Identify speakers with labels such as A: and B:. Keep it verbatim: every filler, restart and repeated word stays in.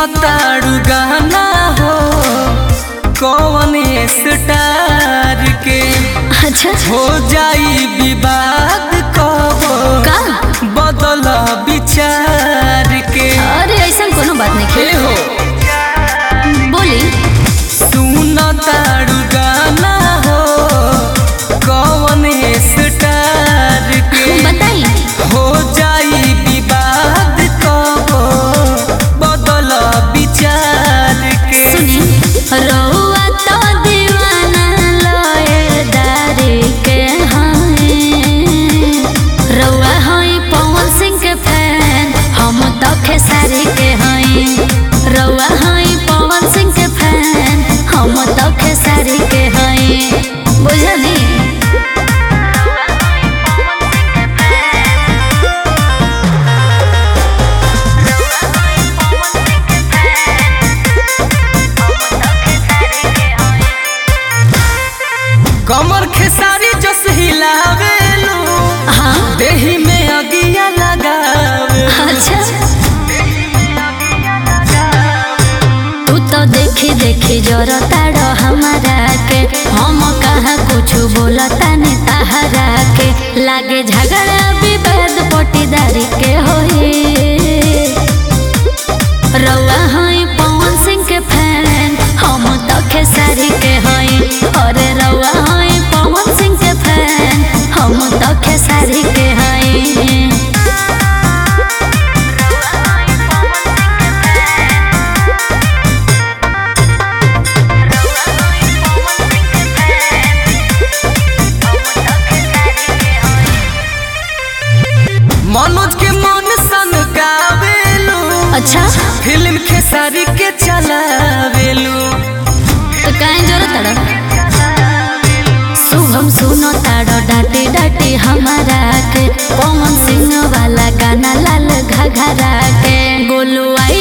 A: ताड़ू गाना हो कौन स्टार के
B: अच्छा
A: हो जाई विवाद कबो
B: का
A: बदल विचार के।
B: अरे ऐसा कोनो बात नहीं
A: हे हो
B: बोली
A: सुन ताड़ू गाना हो कौन स्टार के
B: बताई
A: हो जाई विवाद कबो बदल विचार के।
B: सुनी रउआ तो दीवाना लयदारी के हैं रउआ हई पवन सिंह के फैन हम तो खेसारी के हई रउआ हई पवन सिंह के फैन हम तो खेसारी के हई बुझली।
A: कमर खेसारी जस हिलावेलू
B: हाँ
A: देही में अगिया लगावे।
B: अच्छा तू तो देखी देखी जरताड़ हमारा के हम कहाँ कुछ बोलता नहीं तहरा के लागे झगड़ा विवाद पटीदारी के होई रउआ हई पवन सिंह के फैन हम तो खेसारी के हई अरे रउआ हई पवन सिंह के फैन हम तो खेसारी के हई।
A: मनोज के मन सन गावेलू
B: अच्छा
A: फिल्म खेसारी के चलावेलू।
B: तो काहे जरूरत शुभम सुनो ताड़ो डाटी डाटी हमारा के पवन सिंह वाला गाना लाल घघरा के गोलू